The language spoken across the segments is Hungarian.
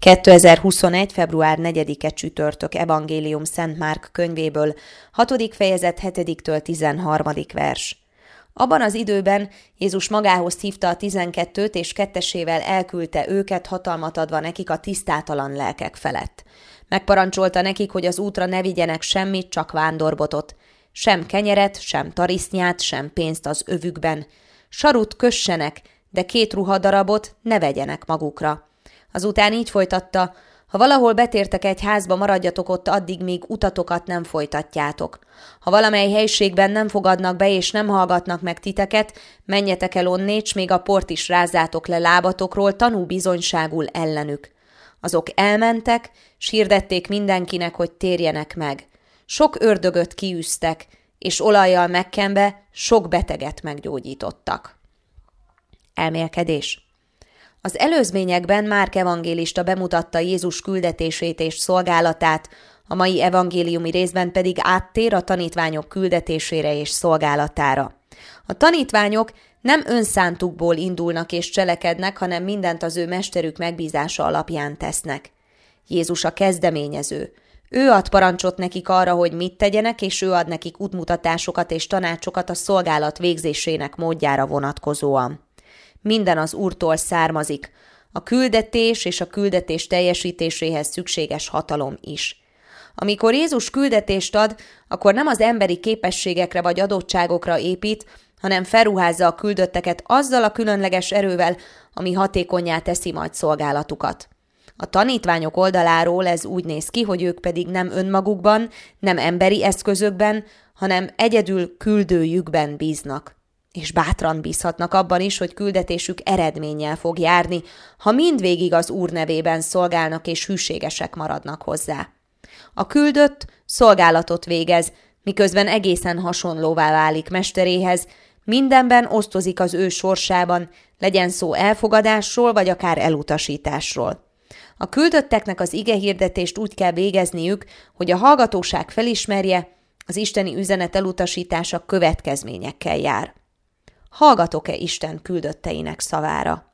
2021. február 4-e csütörtök evangélium Szent Márk könyvéből, 6. fejezet 7-től 13. vers. Abban az időben Jézus magához hívta a 12-t, és kettesével elküldte őket, hatalmat adva nekik a tisztátalan lelkek felett. Megparancsolta nekik, hogy az útra ne vigyenek semmit, csak vándorbotot, sem kenyeret, sem tarisznyát, sem pénzt az övükben. Sarut kössenek, de 2 ruhadarabot ne vegyenek magukra. Azután így folytatta: ha valahol betértek egy házba, maradjatok ott addig, míg utatokat nem folytatjátok. Ha valamely helyiségben nem fogadnak be és nem hallgatnak meg titeket, menjetek el onnét, s még a port is rázzátok le lábatokról, tanúbizonyságul ellenük. Azok elmentek, s hirdették mindenkinek, hogy térjenek meg. Sok ördögöt kiűztek, és olajjal megkenve sok beteget meggyógyítottak. Elmélkedés. Az előzményekben Márk evangélista bemutatta Jézus küldetését és szolgálatát, a mai evangéliumi részben pedig áttér a tanítványok küldetésére és szolgálatára. A tanítványok nem önszántukból indulnak és cselekednek, hanem mindent az ő mesterük megbízása alapján tesznek. Jézus a kezdeményező. Ő ad parancsot nekik arra, hogy mit tegyenek, és ő ad nekik útmutatásokat és tanácsokat a szolgálat végzésének módjára vonatkozóan. Minden az Úrtól származik, a küldetés és a küldetés teljesítéséhez szükséges hatalom is. Amikor Jézus küldetést ad, akkor nem az emberi képességekre vagy adottságokra épít, hanem felruházza a küldötteket azzal a különleges erővel, ami hatékonnyá teszi majd szolgálatukat. A tanítványok oldaláról ez úgy néz ki, hogy ők pedig nem önmagukban, nem emberi eszközökben, hanem egyedül küldőjükben bíznak. És bátran bízhatnak abban is, hogy küldetésük eredménnyel fog járni, ha mindvégig az Úr nevében szolgálnak és hűségesek maradnak hozzá. A küldött szolgálatot végez, miközben egészen hasonlóvá válik mesteréhez, mindenben osztozik az ő sorsában, legyen szó elfogadásról vagy akár elutasításról. A küldötteknek az igehirdetést úgy kell végezniük, hogy a hallgatóság felismerje, az isteni üzenet elutasítása következményekkel jár. Hallgatok-e Isten küldötteinek szavára?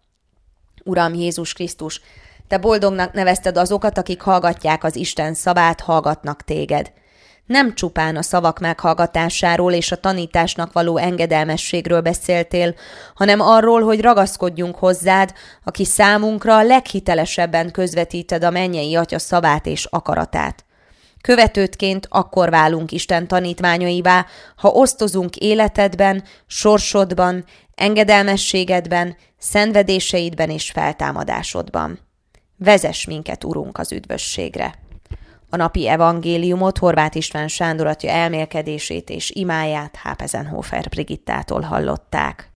Uram Jézus Krisztus, te boldognak nevezted azokat, akik hallgatják az Isten szavát, hallgatnak téged. Nem csupán a szavak meghallgatásáról és a tanításnak való engedelmességről beszéltél, hanem arról, hogy ragaszkodjunk hozzád, aki számunkra a leghitelesebben közvetíted a mennyei Atya szavát és akaratát. Követődként akkor válunk Isten tanítványaivá, ha osztozunk életedben, sorsodban, engedelmességedben, szenvedéseidben és feltámadásodban. Vezess minket, Urunk, az üdvösségre! A napi evangéliumot Horváth István Sándor atya elmélkedését és imáját Hápezenhofer Brigittától hallották.